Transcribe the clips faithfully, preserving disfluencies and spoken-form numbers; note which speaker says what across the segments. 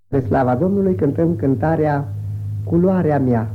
Speaker 1: Pe slava Domnului cântăm cântarea Culoarea mea.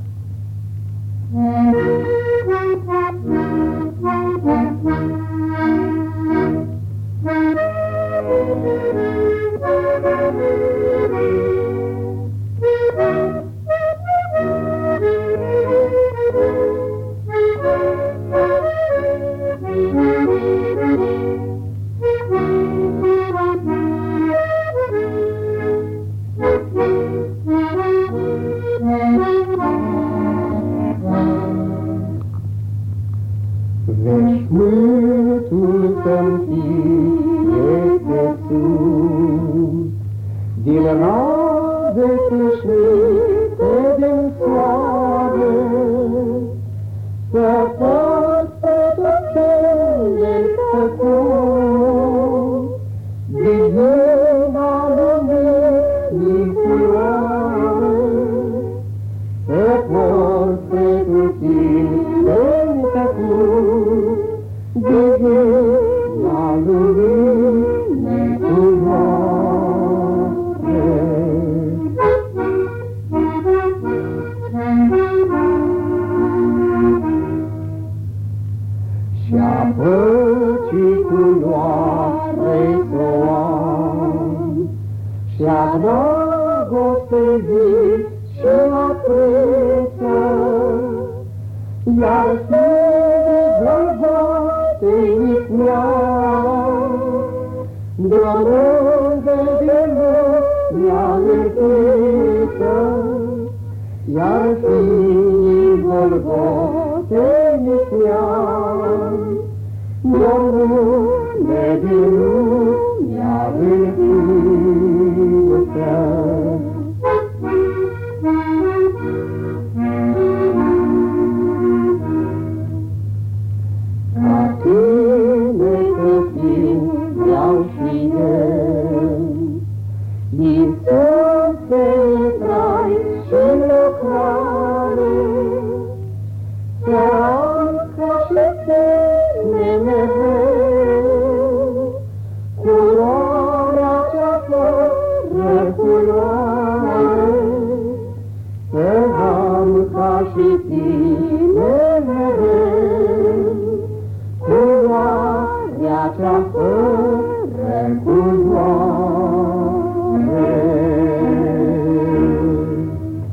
Speaker 1: Veșmântul să-mi fie pe sus, din raze câșnite din soare, să pot pe tot cele făcut, divina luminii culoare, să pot pe tot tine făcut, divina luminii culoare. Și-a păcii culoare să o am, și-a dragostei vii și apreță, iar fi Golgotei mea, de-o de lumea întinsă, iar fi Golgotei mea, de-o de lumea întinsă. Din toate trai și lucrare, să am ca și tine mereu, culoarea cea fără culoare, să am ca și tine